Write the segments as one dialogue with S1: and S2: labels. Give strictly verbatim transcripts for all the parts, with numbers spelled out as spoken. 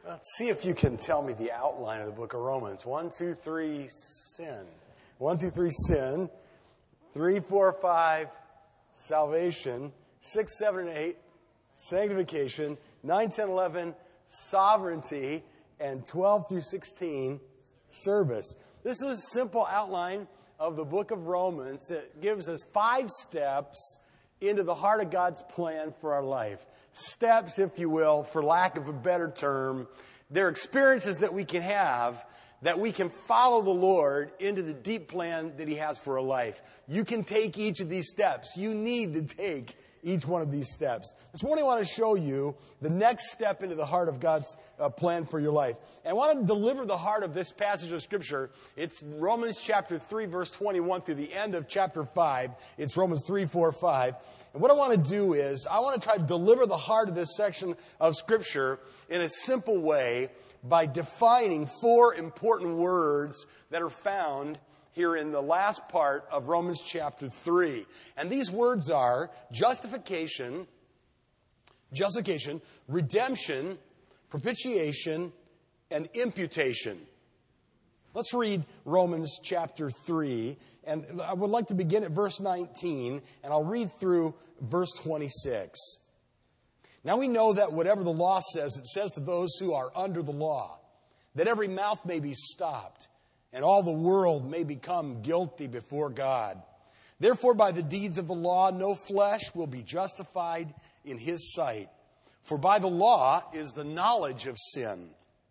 S1: Let's see if you can tell me the outline of the book of Romans. One, two, three, sin. One, two, three, sin. Three, four, five, salvation. Six, seven, and eight, sanctification. Nine, ten, eleven, sovereignty. And twelve through sixteen, service. This is a simple outline of the book of Romans that gives us five steps into the heart of God's plan for our life. Steps, if you will, for lack of a better term. They're experiences that we can have that we can follow the Lord into the deep plan that He has for our life. You can take each of these steps. You need to take each one of these steps. This morning I want to show you the next step into the heart of God's uh, plan for your life. And I want to deliver the heart of this passage of Scripture. It's Romans chapter three, verse twenty-one through the end of chapter five. It's Romans three, four, five. And what I want to do is I want to try to deliver the heart of this section of Scripture in a simple way by defining four important words that are found here in the last part of Romans chapter three. And these words are justification, justification, redemption, propitiation, and imputation. Let's read Romans chapter three. And I would like to begin at verse nineteen, and I'll read through verse twenty-six. Now we know that whatever the law says, it says to those who are under the law, that every mouth may be stopped, and all the world may become guilty before God. Therefore, by the deeds of the law, no flesh will be justified in His sight. For by the law is the knowledge of sin.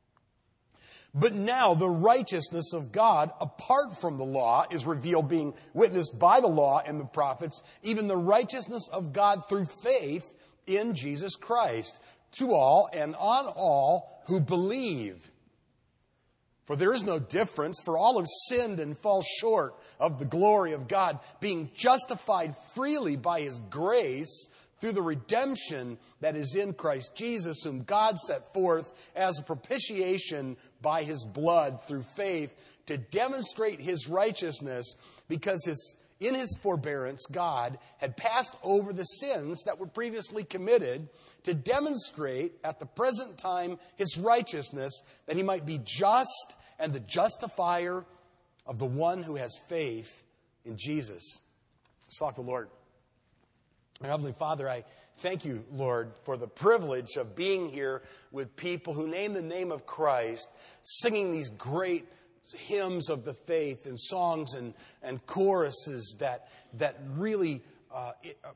S1: But now the righteousness of God, apart from the law, is revealed, being witnessed by the law and the prophets, even the righteousness of God through faith in Jesus Christ, to all and on all who believe. For there is no difference, for all have sinned and fall short of the glory of God, being justified freely by His grace through the redemption that is in Christ Jesus, whom God set forth as a propitiation by His blood through faith to demonstrate His righteousness, because his, in His forbearance God had passed over the sins that were previously committed, to demonstrate at the present time His righteousness, that He might be just and the justifier of the one who has faith in Jesus. Let's talk to the Lord. Our Heavenly Father, I thank You, Lord, for the privilege of being here with people who name the name of Christ, singing these great hymns of the faith and songs and, and choruses that, that really uh,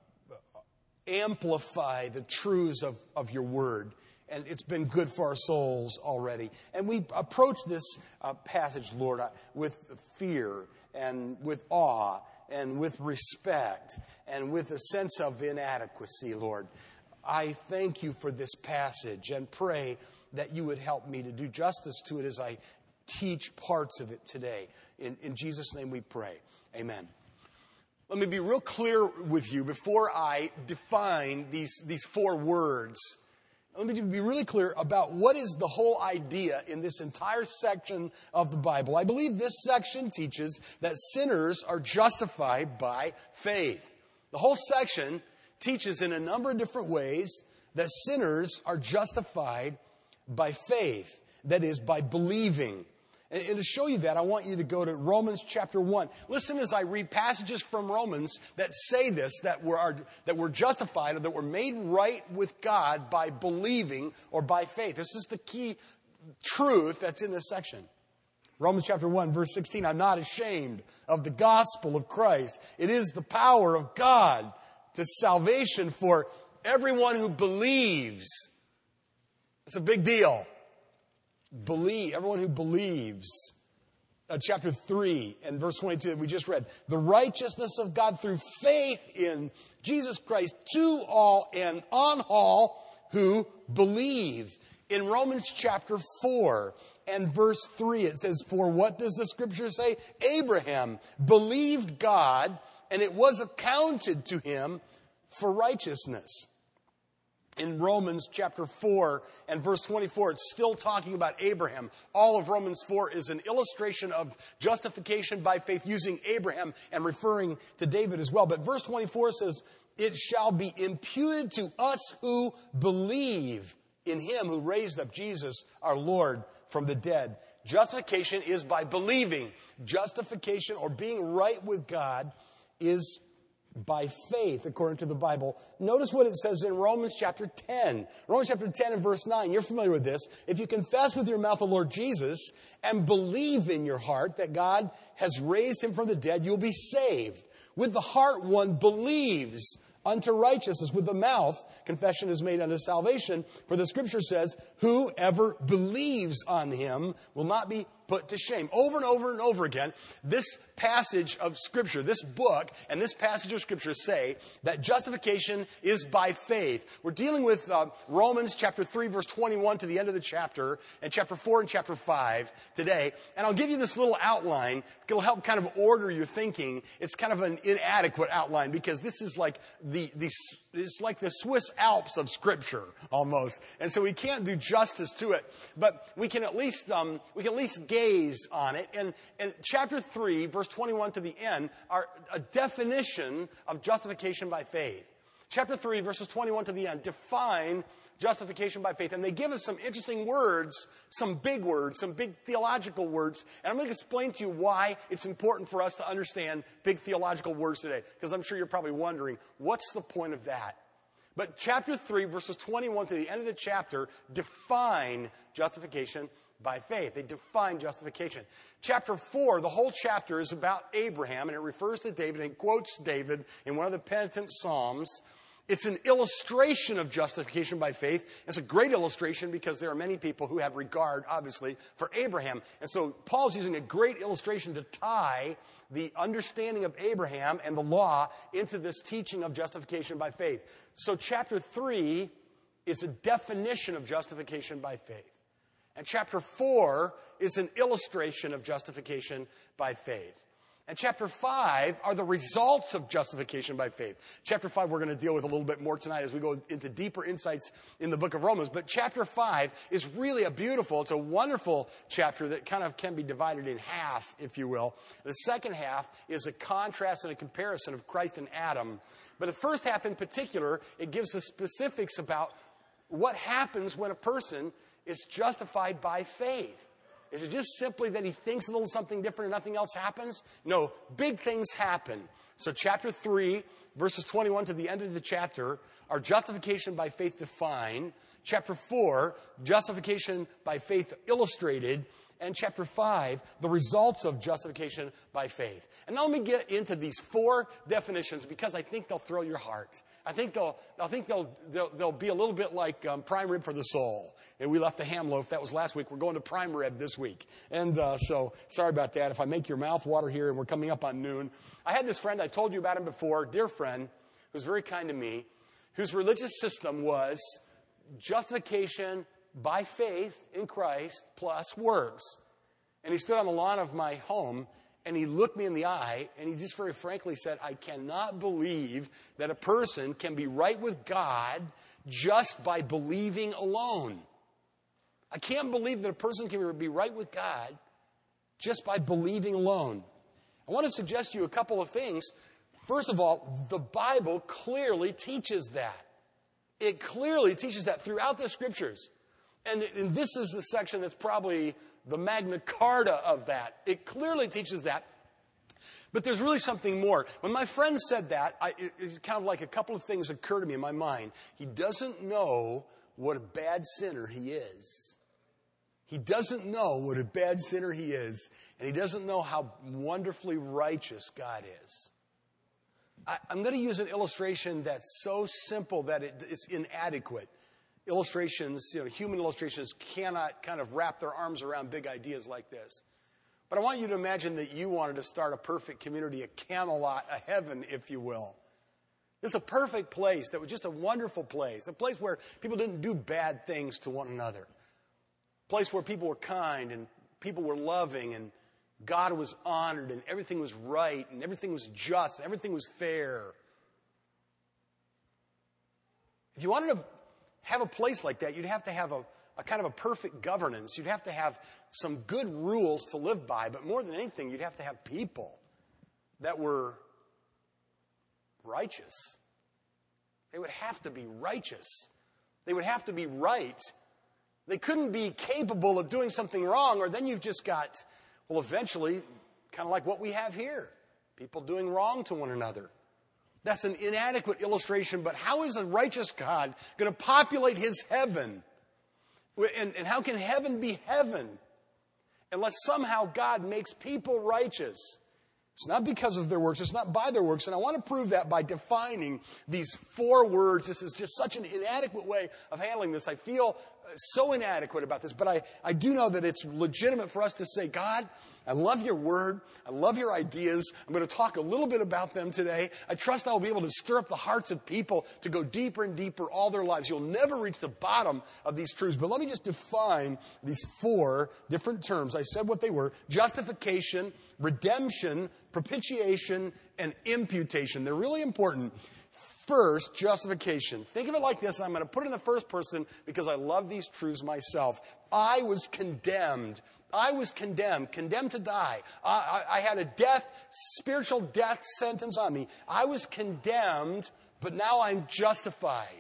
S1: amplify the truths of, of Your Word. And it's been good for our souls already. And we approach this uh, passage, Lord, with fear and with awe and with respect and with a sense of inadequacy, Lord. I thank You for this passage and pray that You would help me to do justice to it as I teach parts of it today. In, in Jesus' name we pray. Amen. Let me be real clear with you before I define these, these four words. Let me be really clear about what is the whole idea in this entire section of the Bible. I believe this section teaches that sinners are justified by faith. The whole section teaches in a number of different ways that sinners are justified by faith. That is, by believing. And to show you that, I want you to go to Romans chapter one. Listen as I read passages from Romans that say this, that we're, are, that we're justified or that we're made right with God by believing or by faith. This is the key truth that's in this section. Romans chapter one, verse sixteen, I'm not ashamed of the gospel of Christ. It is the power of God to salvation for everyone who believes. It's a big deal. Believe, everyone who believes. Uh, chapter three and verse twenty-two that we just read. The righteousness of God through faith in Jesus Christ to all and on all who believe. In Romans chapter four and verse three it says, for what does the Scripture say? Abraham believed God and it was accounted to him for righteousness. In Romans chapter four and verse twenty-four, it's still talking about Abraham. All of Romans four is an illustration of justification by faith using Abraham and referring to David as well. But verse twenty-four says, it shall be imputed to us who believe in him who raised up Jesus, our Lord, from the dead. Justification is by believing. Justification, or being right with God, is by faith, according to the Bible. Notice what it says in Romans chapter ten. Romans chapter ten and verse nine. You're familiar with this. If you confess with your mouth the Lord Jesus and believe in your heart that God has raised him from the dead, you'll be saved. With the heart one believes unto righteousness. With the mouth, confession is made unto salvation. For the scripture says, whoever believes on him will not be put to shame. Over and over and over again, this passage of Scripture, this book, and this passage of Scripture say that justification is by faith. We're dealing with uh, Romans chapter three, verse twenty-one to the end of the chapter, and chapter four and chapter five today. And I'll give you this little outline. It'll help kind of order your thinking. It's kind of an inadequate outline because this is like the, the it's like the Swiss Alps of Scripture almost. And so we can't do justice to it, but we can at least um, we can at least get gaze on it. And, and chapter three, verse twenty-one to the end, are a definition of justification by faith. Chapter three, verses twenty-one to the end, define justification by faith. And they give us some interesting words, some big words, some big theological words. And I'm going to explain to you why it's important for us to understand big theological words today. Because I'm sure you're probably wondering, what's the point of that? But chapter three, verses twenty-one to the end of the chapter, define justification by faith. They define justification. Chapter four, the whole chapter is about Abraham, and it refers to David and quotes David in one of the penitent Psalms. It's an illustration of justification by faith. It's a great illustration because there are many people who have regard, obviously, for Abraham. And so Paul's using a great illustration to tie the understanding of Abraham and the law into this teaching of justification by faith. So chapter three is a definition of justification by faith. And chapter four is an illustration of justification by faith. And chapter five are the results of justification by faith. Chapter five we're going to deal with a little bit more tonight as we go into deeper insights in the book of Romans. But chapter five is really a beautiful, it's a wonderful chapter that kind of can be divided in half, if you will. The second half is a contrast and a comparison of Christ and Adam. But the first half in particular, it gives us specifics about what happens when a person is justified by faith. Is it just simply that he thinks a little something different and nothing else happens? No, big things happen. So chapter three, verses twenty-one to the end of the chapter, are justification by faith defined. Chapter four, justification by faith illustrated. And chapter five, the results of justification by faith. And now let me get into these four definitions because I think they'll thrill your heart. I think they'll, I think they'll, they'll, they'll be a little bit like um, prime rib for the soul. And we left the ham loaf. That was last week. We're going to prime rib this week. And uh, so, sorry about that. If I make your mouth water here and we're coming up on noon. I had this friend, I told you about him before, dear friend, who's very kind to me, whose religious system was justification by faith in Christ plus works. And he stood on the lawn of my home and he looked me in the eye and he just very frankly said, I cannot believe that a person can be right with God just by believing alone. I can't believe that a person can be right with God just by believing alone. I want to suggest to you a couple of things. First of all, the Bible clearly teaches that. It clearly teaches that throughout the Scriptures. And, and this is the section that's probably the Magna Carta of that. It clearly teaches that. But there's really something more. When my friend said that, I, it, it's kind of like a couple of things occurred to me in my mind. He doesn't know what a bad sinner he is. He doesn't know what a bad sinner he is. And he doesn't know how wonderfully righteous God is. I, I'm going to use an illustration that's so simple that it, it's inadequate. Illustrations, you know, human illustrations cannot kind of wrap their arms around big ideas like this. But I want you to imagine that you wanted to start a perfect community, a Camelot, a heaven, if you will. It's a perfect place that was just a wonderful place, a place where people didn't do bad things to one another, a place where people were kind and people were loving and God was honored and everything was right and everything was just and everything was fair. If you wanted to have a place like that, you'd have to have a, a kind of a perfect governance. You'd have to have some good rules to live by. But more than anything, you'd have to have people that were righteous. They would have to be righteous. They would have to be right They couldn't be capable of doing something wrong, or then you've just got, well, eventually, kind of like what we have here. People doing wrong to one another. That's an inadequate illustration, but how is a righteous God going to populate his heaven? And, and how can heaven be heaven unless somehow God makes people righteous? It's not because of their works. It's not by their works. And I want to prove that by defining these four words. This is just such an inadequate way of handling this. I feel so inadequate about this, but I, I do know that it's legitimate for us to say, God, I love your word. I love your ideas. I'm going to talk a little bit about them today. I trust I'll be able to stir up the hearts of people to go deeper and deeper all their lives. You'll never reach the bottom of these truths. But let me just define these four different terms. I said what they were: justification, redemption, propitiation, and imputation. They're really important. First, justification. Think of it like this. I'm going to put it in the first person because I love these truths myself. I was condemned. I was condemned, condemned to die. I, I, I had a death, spiritual death sentence on me. I was condemned, but now I'm justified.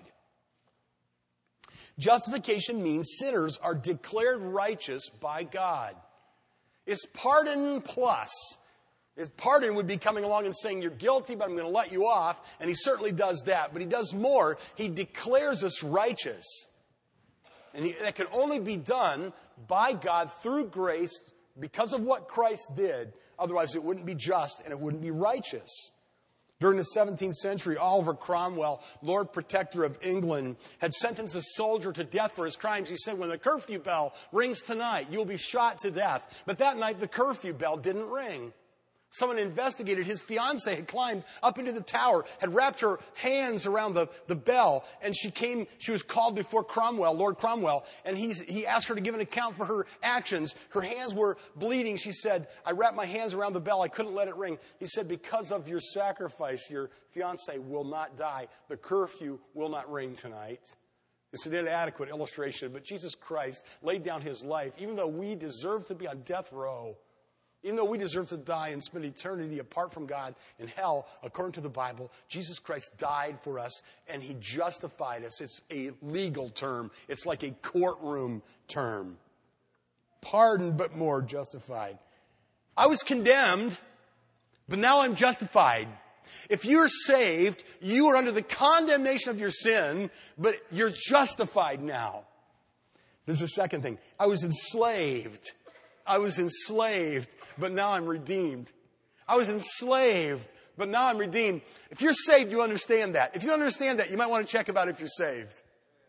S1: Justification means sinners are declared righteous by God. It's pardon plus. His pardon would be coming along and saying, you're guilty, but I'm going to let you off. And he certainly does that. But he does more. He declares us righteous. And he, that can only be done by God through grace because of what Christ did. Otherwise, it wouldn't be just and it wouldn't be righteous. During the seventeenth century, Oliver Cromwell, Lord Protector of England, had sentenced a soldier to death for his crimes. He said, when the curfew bell rings tonight, you'll be shot to death. But that night, the curfew bell didn't ring. Someone investigated. His fiancée had climbed up into the tower, had wrapped her hands around the, the bell, and she came, she was called before Cromwell, Lord Cromwell, and he, he asked her to give an account for her actions. Her hands were bleeding. She said, I wrapped my hands around the bell. I couldn't let it ring. He said, because of your sacrifice, your fiancée will not die. The curfew will not ring tonight. It's an inadequate illustration, but Jesus Christ laid down his life, even though we deserve to be on death row. Even though we deserve to die and spend eternity apart from God in hell, according to the Bible, Jesus Christ died for us and he justified us. It's a legal term. It's like a courtroom term. Pardoned, but more justified. I was condemned, but now I'm justified. If you're saved, you are under the condemnation of your sin, but you're justified now. There's a second thing. I was enslaved. I was enslaved, but now I'm redeemed. I was enslaved, but now I'm redeemed. If you're saved, you understand that. If you understand that, you might want to check about if you're saved.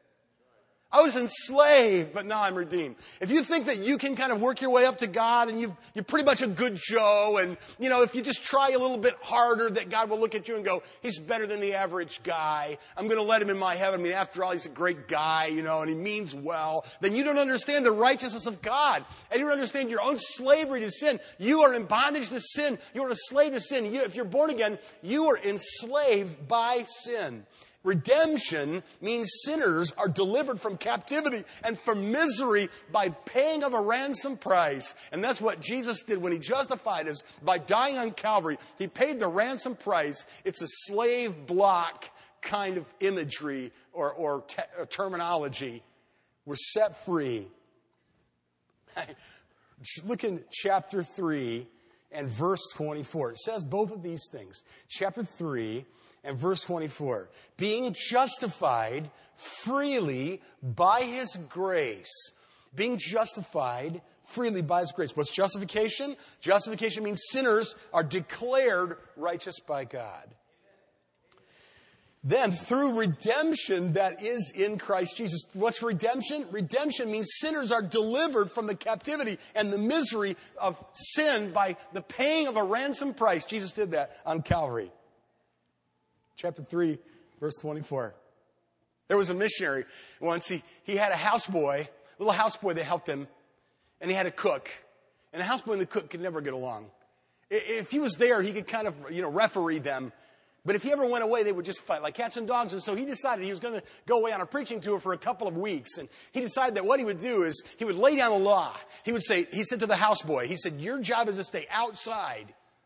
S1: I was enslaved, but now I'm redeemed. If you think that you can kind of work your way up to God and you've, you're pretty much a good Joe, and, you know, if you just try a little bit harder, that God will look at you and go, he's better than the average guy. I'm going to let him in my heaven. I mean, after all, he's a great guy, you know, and he means well. Then you don't understand the righteousness of God. And you don't understand your own slavery to sin. You are in bondage to sin. You are a slave to sin. You, if you're born again, you are enslaved by sin. Redemption means sinners are delivered from captivity and from misery by paying of a ransom price. And that's what Jesus did when he justified us by dying on Calvary. He paid the ransom price. It's a slave block kind of imagery or, or, te- or terminology. We're set free. Look in chapter three and verse twenty-four. It says both of these things. Chapter three and verse twenty-four. Being justified freely by his grace. Being justified freely by his grace. What's justification? Justification means sinners are declared righteous by God. Then through redemption that is in Christ Jesus. What's redemption? Redemption means sinners are delivered from the captivity and the misery of sin by the paying of a ransom price. Jesus did that on Calvary. Chapter three, verse twenty-four. There was a missionary once. He, he had a houseboy, a little houseboy that helped him, and he had a cook. And the houseboy and the cook could never get along. If he was there, he could kind of, you know, referee them. But if he ever went away, they would just fight like cats and dogs. And so he decided he was going to go away on a preaching tour for a couple of weeks. And he decided that what he would do is he would lay down the law. He would say, he said to the houseboy, he said, your job is to stay outside.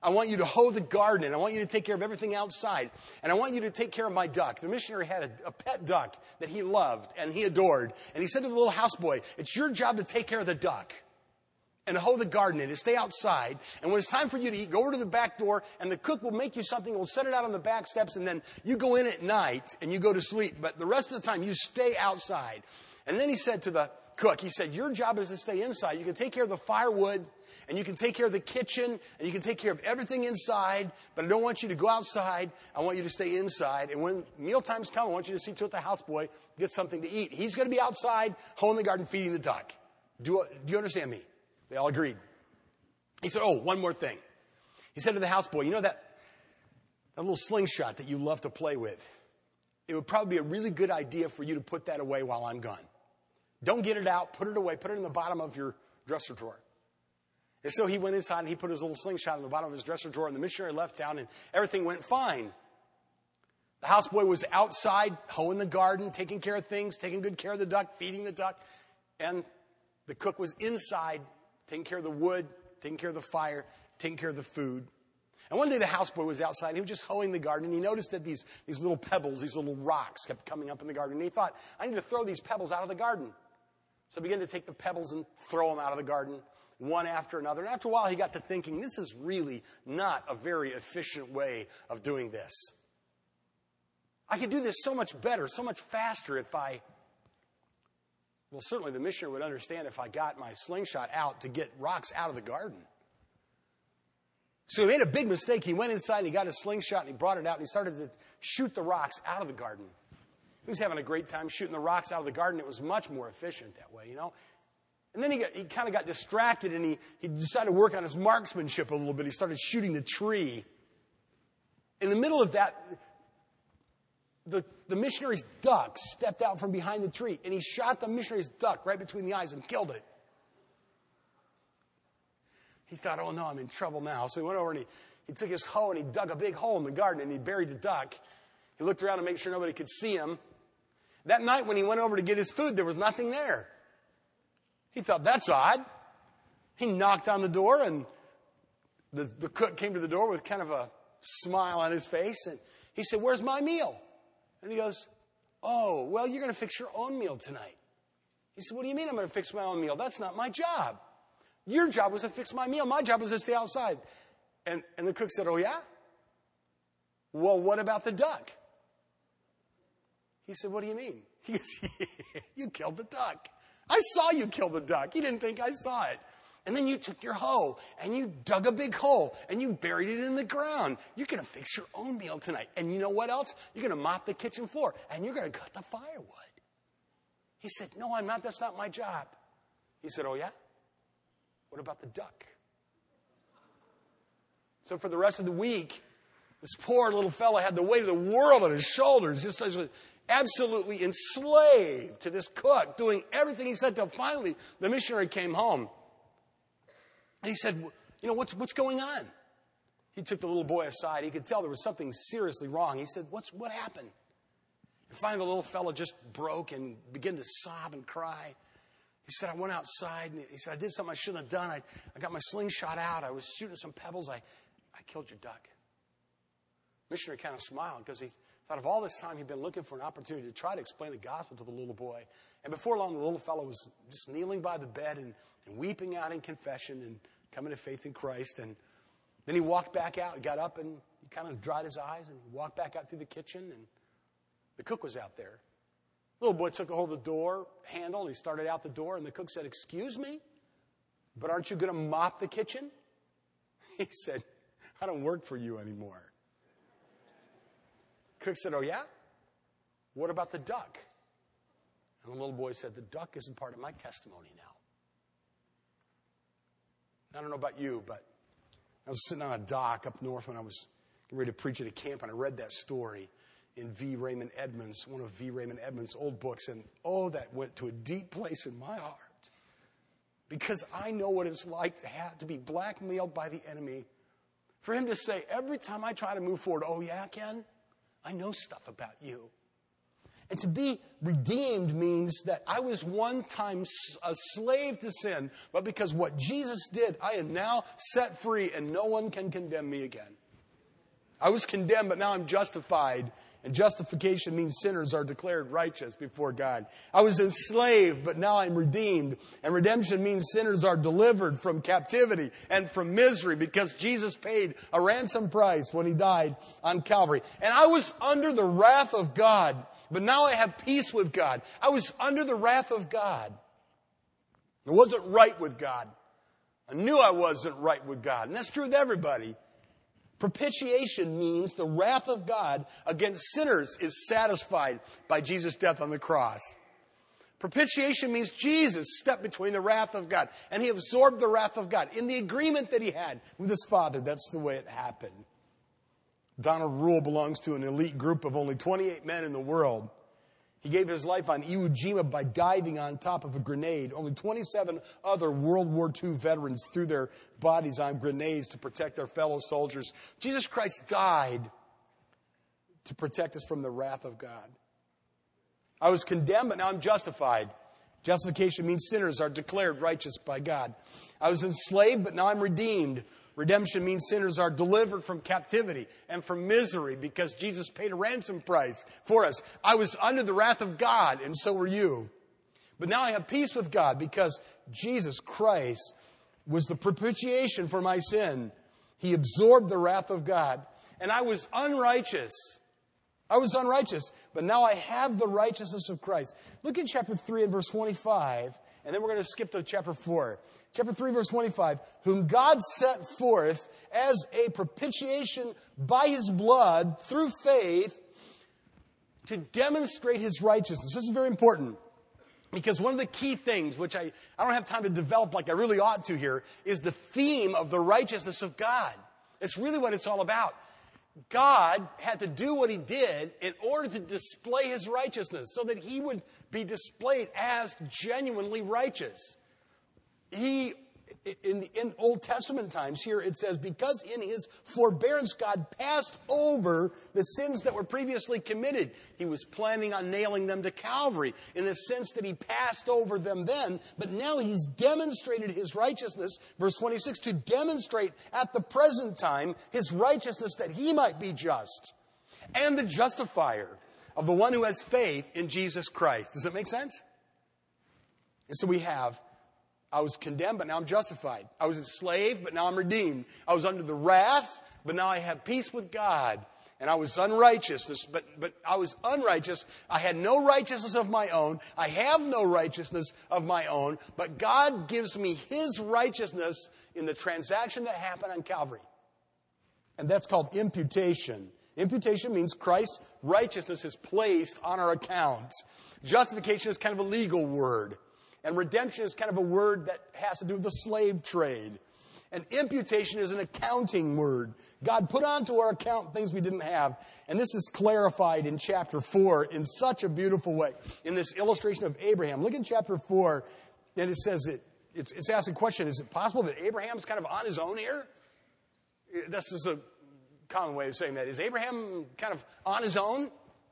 S1: I want you to hoe the garden, and I want you to take care of everything outside. And I want you to take care of my duck. The missionary had a, a pet duck that he loved and he adored. And he said to the little houseboy, it's your job to take care of the duck and to hoe the garden and to stay outside. And when it's time for you to eat, go over to the back door, and the cook will make you something. We'll set it out on the back steps, and then you go in at night and you go to sleep. But the rest of the time, you stay outside. And then he said to the cook, he said, your job is to stay inside. You can take care of the firewood, and you can take care of the kitchen, and you can take care of everything inside, but I don't want you to go outside. I want you to stay inside. And when meal times come, I want you to see to it the houseboy gets something to eat. He's going to be outside, hoeing the garden, feeding the duck. Do, do you understand me? They all agreed. He said, oh, one more thing. He said to the houseboy, you know that, that little slingshot that you love to play with? It would probably be a really good idea for you to put that away while I'm gone. Don't get it out. Put it away. Put it in the bottom of your dresser drawer. And so he went inside and he put his little slingshot in the bottom of his dresser drawer, and the missionary left town, and everything went fine. The houseboy was outside, hoeing the garden, taking care of things, taking good care of the duck, feeding the duck. And the cook was inside, taking care of the wood, taking care of the fire, taking care of the food. And one day the houseboy was outside, and he was just hoeing the garden, and he noticed that these, these little pebbles, these little rocks kept coming up in the garden. And he thought, I need to throw these pebbles out of the garden. So he began to take the pebbles and throw them out of the garden, one after another. And after a while, he got to thinking, this is really not a very efficient way of doing this. I could do this so much better, so much faster if I, well, certainly the missionary would understand if I got my slingshot out to get rocks out of the garden. So he made a big mistake. He went inside and he got his slingshot and he brought it out and he started to shoot the rocks out of the garden. He was having a great time shooting the rocks out of the garden. It was much more efficient that way, you know. And then he, got, he kind of got distracted, and he, he decided to work on his marksmanship a little bit. He started shooting the tree. In the middle of that, the, the missionary's duck stepped out from behind the tree, and he shot the missionary's duck right between the eyes and killed it. He thought, oh, no, I'm in trouble now. So he went over and he, he took his hoe and he dug a big hole in the garden, and he buried the duck. He looked around to make sure nobody could see him. That night when he went over to get his food, there was nothing there. He thought, that's odd. He knocked on the door, and the, the cook came to the door with kind of a smile on his face. And he said, where's my meal? And he goes, oh, well, you're going to fix your own meal tonight. He said, what do you mean I'm going to fix my own meal? That's not my job. Your job was to fix my meal. My job was to stay outside. And, and the cook said, oh, yeah? Well, what about the duck? He said, what do you mean? He goes, you killed the duck. I saw you kill the duck. You didn't think I saw it. And then you took your hoe and you dug a big hole and you buried it in the ground. You're going to fix your own meal tonight. And you know what else? You're going to mop the kitchen floor and you're going to cut the firewood. He said, no, I'm not. That's not my job. He said, oh, yeah? What about the duck? So for the rest of the week, this poor little fellow had the weight of the world on his shoulders, just as absolutely enslaved to this cook, doing everything he said, till finally the missionary came home. And he said, you know, what's, what's going on? He took the little boy aside. He could tell there was something seriously wrong. He said, what's, what happened? And finally the little fellow just broke and began to sob and cry. He said, I went outside, and he said, I did something I shouldn't have done. I, I got my slingshot out. I was shooting some pebbles. I, I killed your duck. The missionary kind of smiled because he thought of all this time he'd been looking for an opportunity to try to explain the gospel to the little boy. And before long, the little fellow was just kneeling by the bed and, and weeping out in confession and coming to faith in Christ. And then he walked back out, got up, and he kind of dried his eyes and walked back out through the kitchen. And the cook was out there. The little boy took a hold of the door handle, and he started out the door. And the cook said, excuse me, but aren't you going to mop the kitchen? He said, I don't work for you anymore. Cook said, oh, yeah? What about the duck? And the little boy said, the duck isn't part of my testimony now. I don't know about you, but I was sitting on a dock up north when I was getting ready to preach at a camp, and I read that story in V. Raymond Edmonds, one of V. Raymond Edmonds' old books, and oh, that went to a deep place in my heart. Because I know what it's like to have to be blackmailed by the enemy. For him to say, every time I try to move forward, oh, yeah, Ken? I know stuff about you. And to be redeemed means that I was one time a slave to sin, but because what Jesus did, I am now set free and no one can condemn me again. I was condemned, but now I'm justified. And justification means sinners are declared righteous before God. I was enslaved, but now I'm redeemed. And redemption means sinners are delivered from captivity and from misery because Jesus paid a ransom price when he died on Calvary. And I was under the wrath of God, but now I have peace with God. I was under the wrath of God. I wasn't right with God. I knew I wasn't right with God. And that's true with everybody. Propitiation means the wrath of God against sinners is satisfied by Jesus' death on the cross. Propitiation means Jesus stepped between the wrath of God, and he absorbed the wrath of God in the agreement that he had with his Father. That's the way it happened. Donald Rule belongs to an elite group of only twenty-eight men in the world. He gave his life on Iwo Jima by diving on top of a grenade. Only twenty-seven other World War Two veterans threw their bodies on grenades to protect their fellow soldiers. Jesus Christ died to protect us from the wrath of God. I was condemned, but now I'm justified. Justification means sinners are declared righteous by God. I was enslaved, but now I'm redeemed. Redemption means sinners are delivered from captivity and from misery because Jesus paid a ransom price for us. I was under the wrath of God, and so were you. But now I have peace with God because Jesus Christ was the propitiation for my sin. He absorbed the wrath of God. And I was unrighteous. I was unrighteous, but now I have the righteousness of Christ. Look at chapter three and verse twenty-five, and then we're going to skip to chapter four. Chapter three, verse twenty-five, whom God set forth as a propitiation by his blood through faith to demonstrate his righteousness. This is very important because one of the key things, which I, I don't have time to develop like I really ought to here, is the theme of the righteousness of God. It's really what it's all about. God had to do what he did in order to display his righteousness so that he would be displayed as genuinely righteous. He, in, in Old Testament times, here it says, because in his forbearance God passed over the sins that were previously committed. He was planning on nailing them to Calvary in the sense that he passed over them then, but now he's demonstrated his righteousness, verse twenty-six, to demonstrate at the present time his righteousness that he might be just and the justifier of the one who has faith in Jesus Christ. Does that make sense? And so we have, I was condemned, but now I'm justified. I was enslaved, but now I'm redeemed. I was under the wrath, but now I have peace with God. And I was unrighteous, but, but I was unrighteous. I had no righteousness of my own. I have no righteousness of my own, but God gives me his righteousness in the transaction that happened on Calvary. And that's called imputation. Imputation means Christ's righteousness is placed on our account. Justification is kind of a legal word. And redemption is kind of a word that has to do with the slave trade. And imputation is an accounting word. God put onto our account things we didn't have. And this is clarified in chapter four in such a beautiful way. In this illustration of Abraham. Look in chapter four, and it says that it's, it's asking a question, is it possible that Abraham's kind of on his own here? That's just a common way of saying that. Is Abraham kind of on his own?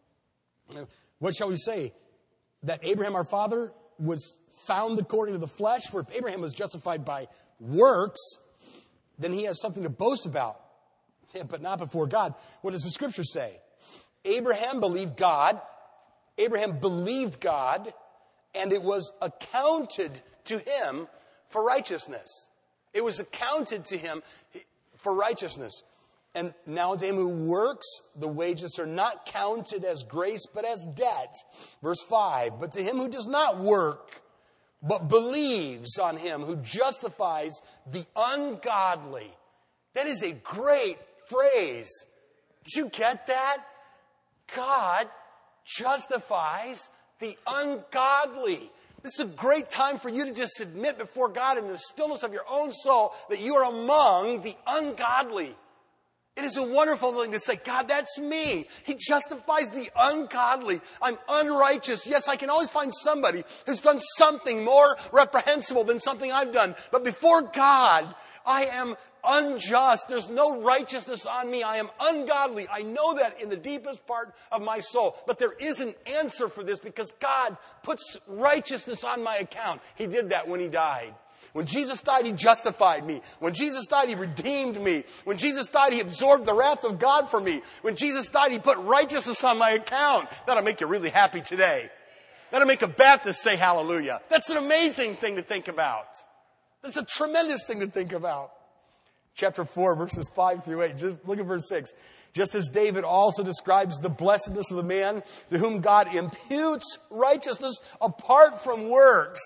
S1: What shall we say? That Abraham, our father, was found according to the flesh? For if Abraham was justified by works, then he has something to boast about, but not before God. What does the scripture say? Abraham believed God. Abraham believed God, and it was accounted to him for righteousness. It was accounted to him for righteousness. And now to him who works, the wages are not counted as grace, but as debt. Verse five, but to him who does not work, but believes on him who justifies the ungodly. That is a great phrase. Did you get that? God justifies the ungodly. This is a great time for you to just admit before God in the stillness of your own soul that you are among the ungodly. It is a wonderful thing to say, God, that's me. He justifies the ungodly. I'm unrighteous. Yes, I can always find somebody who's done something more reprehensible than something I've done. But before God, I am unjust. There's no righteousness on me. I am ungodly. I know that in the deepest part of my soul. But there is an answer for this because God puts righteousness on my account. He did that when He died. When Jesus died, He justified me. When Jesus died, He redeemed me. When Jesus died, He absorbed the wrath of God for me. When Jesus died, He put righteousness on my account. That'll make you really happy today. That'll make a Baptist say hallelujah. That's an amazing thing to think about. That's a tremendous thing to think about. Chapter four, verses five through eight. Just look at verse six. Just as David also describes the blessedness of the man to whom God imputes righteousness apart from works.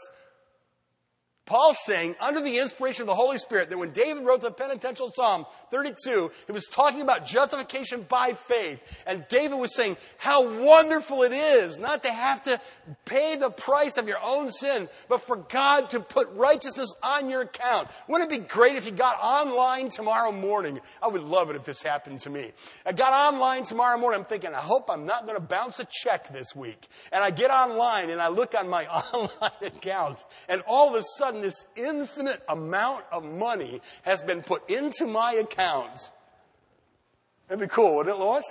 S1: Paul's saying, under the inspiration of the Holy Spirit, that when David wrote the penitential Psalm thirty-two, he was talking about justification by faith. And David was saying how wonderful it is not to have to pay the price of your own sin, but for God to put righteousness on your account. Wouldn't it be great if you got online tomorrow morning? I would love it if this happened to me. I got online tomorrow morning. I'm thinking, I hope I'm not going to bounce a check this week. And I get online and I look on my online account, and all of a sudden, this infinite amount of money has been put into my account. That'd be cool, wouldn't it, Lois?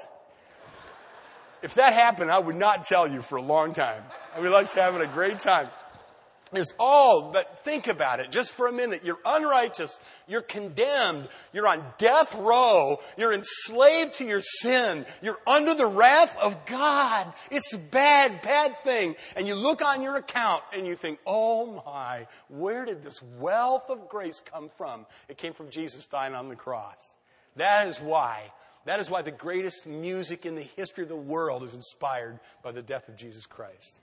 S1: If that happened, I would not tell you for a long time. I mean, let's having a great time. There's all, but think about it just for a minute. You're unrighteous. You're condemned. You're on death row. You're enslaved to your sin. You're under the wrath of God. It's a bad, bad thing. And you look on your account and you think, oh my, where did this wealth of grace come from? It came from Jesus dying on the cross. That is why. That is why the greatest music in the history of the world is inspired by the death of Jesus Christ.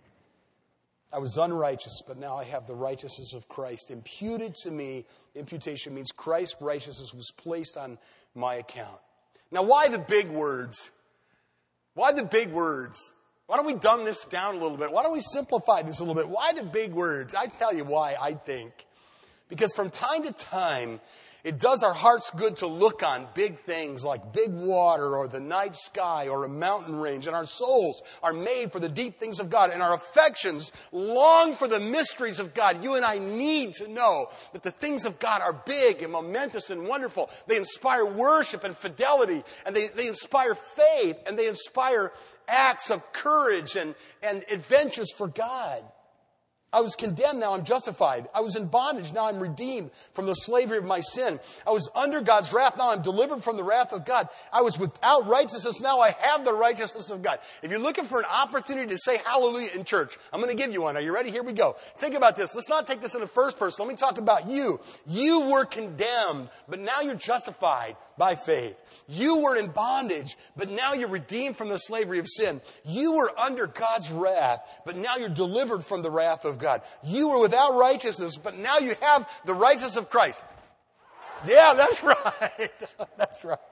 S1: I was unrighteous, but now I have the righteousness of Christ imputed to me. Imputation means Christ's righteousness was placed on my account. Now, why the big words? Why the big words? Why don't we dumb this down a little bit? Why don't we simplify this a little bit? Why the big words? I tell you why, I think. Because from time to time, it does our hearts good to look on big things like big water or the night sky or a mountain range. And our souls are made for the deep things of God. And our affections long for the mysteries of God. You and I need to know that the things of God are big and momentous and wonderful. They inspire worship and fidelity. And they, they inspire faith. And they inspire acts of courage and, and adventures for God. I was condemned, now I'm justified. I was in bondage, now I'm redeemed from the slavery of my sin. I was under God's wrath, now I'm delivered from the wrath of God. I was without righteousness, now I have the righteousness of God. If you're looking for an opportunity to say hallelujah in church, I'm going to give you one. Are you ready? Here we go. Think about this. Let's not take this in the first person. Let me talk about you. You were condemned, but now you're justified by faith. You were in bondage, but now you're redeemed from the slavery of sin. You were under God's wrath, but now you're delivered from the wrath of God. You were without righteousness, but now you have the righteousness of Christ. Yeah, that's right. That's right.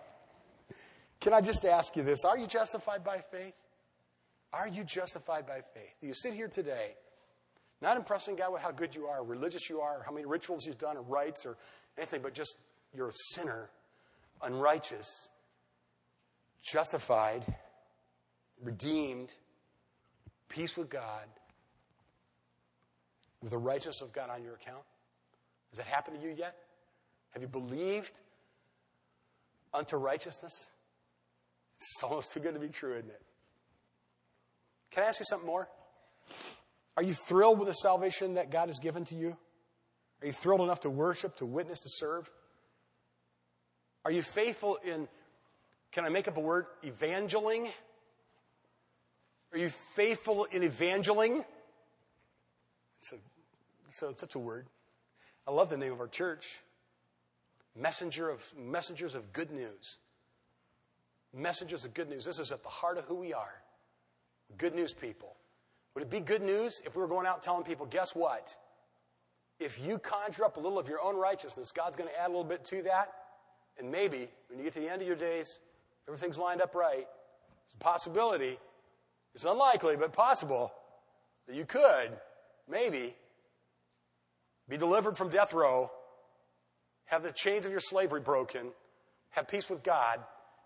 S1: Can I just ask you this? Are you justified by faith? Are you justified by faith? Do you sit here today, not impressing God with how good you are, religious you are, or how many rituals you've done, or rites, or anything, but just you're a sinner, unrighteous, justified, redeemed, peace with God, with the righteousness of God on your account? Has that happened to you yet? Have you believed unto righteousness? It's almost too good to be true, isn't it? Can I ask you something more? Are you thrilled with the salvation that God has given to you? Are you thrilled enough to worship, to witness, to serve? Are you faithful in, can I make up a word, evangeling? Are you faithful in evangeling? So, so it's such a word. I love the name of our church. Messenger of messengers of good news. Messengers of good news. This is at the heart of who we are. Good news people. Would it be good news if we were going out telling people, guess what? If you conjure up a little of your own righteousness, God's going to add a little bit to that. And maybe when you get to the end of your days, everything's lined up right. It's a possibility. It's unlikely, but possible that you could, maybe, be delivered from death row, have the chains of your slavery broken, have peace with God,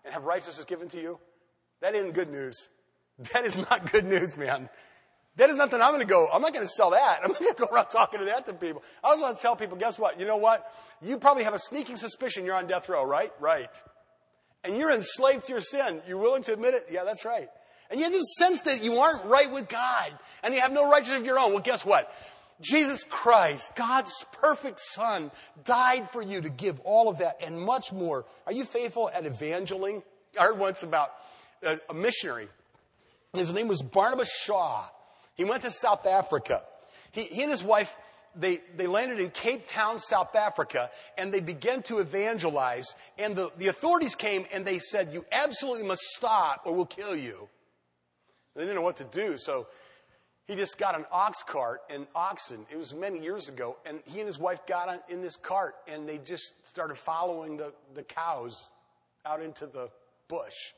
S1: and have righteousness given to you? That isn't good news. That is not good news, man. That is nothing I'm going to go, I'm not going to sell that. I'm not going to go around talking to that to people. I just want to tell people, guess what? You know what? You probably have a sneaking suspicion you're on death row, right? Right. And you're enslaved to your sin. You're willing to admit it? Yeah, that's right. And you have this sense that you aren't right with God and you have no righteousness of your own. Well, guess what? Jesus Christ, God's perfect Son, died for you to give all of that and much more. Are you faithful at evangeling? I heard once about a, a missionary. His name was Barnabas Shaw. He went to South Africa. He, he and his wife, they, they landed in Cape Town, South Africa, and they began to evangelize. And the, the authorities came and they said, you absolutely must stop or we'll kill you. They didn't know what to do, so he just got an ox cart and oxen. It was many years ago, and he and his wife got on, in this cart, and they just started following the, the cows out into the bush.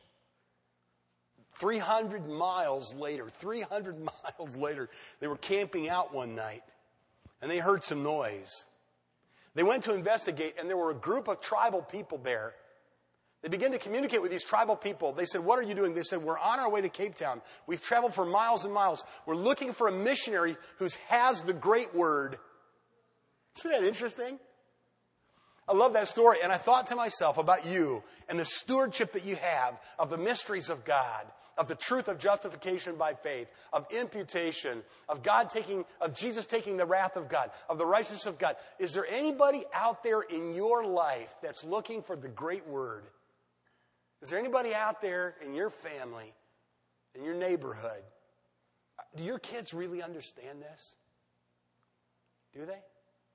S1: three hundred miles later, three hundred miles later, they were camping out one night, and they heard some noise. They went to investigate, and there were a group of tribal people there. They began to communicate with these tribal people. They said, what are you doing? They said, we're on our way to Cape Town. We've traveled for miles and miles. We're looking for a missionary who has the great word. Isn't that interesting? I love that story. And I thought to myself about you and the stewardship that you have of the mysteries of God, of the truth of justification by faith, of imputation, of God taking, of Jesus taking the wrath of God, of the righteousness of God. Is there anybody out there in your life that's looking for the great word? Is there anybody out there in your family, in your neighborhood? Do your kids really understand this? Do they?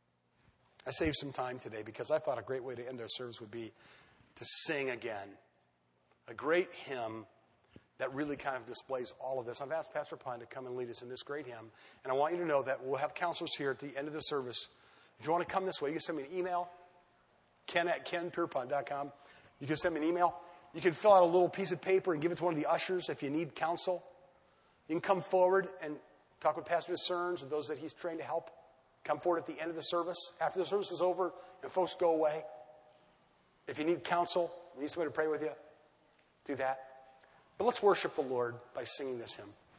S1: I saved some time today because I thought a great way to end our service would be to sing again. A great hymn that really kind of displays all of this. I've asked Pastor Pine to come and lead us in this great hymn. And I want you to know that we'll have counselors here at the end of the service. If you want to come this way, you can send me an email, ken at ken pierpont dot com. You can send me an email. You can fill out a little piece of paper and give it to one of the ushers if you need counsel. You can come forward and talk with Pastor Discerns and those that he's trained to help. Come forward at the end of the service. After the service is over and folks go away. If you need counsel, you need somebody to pray with you, do that. But let's worship the Lord by singing this hymn.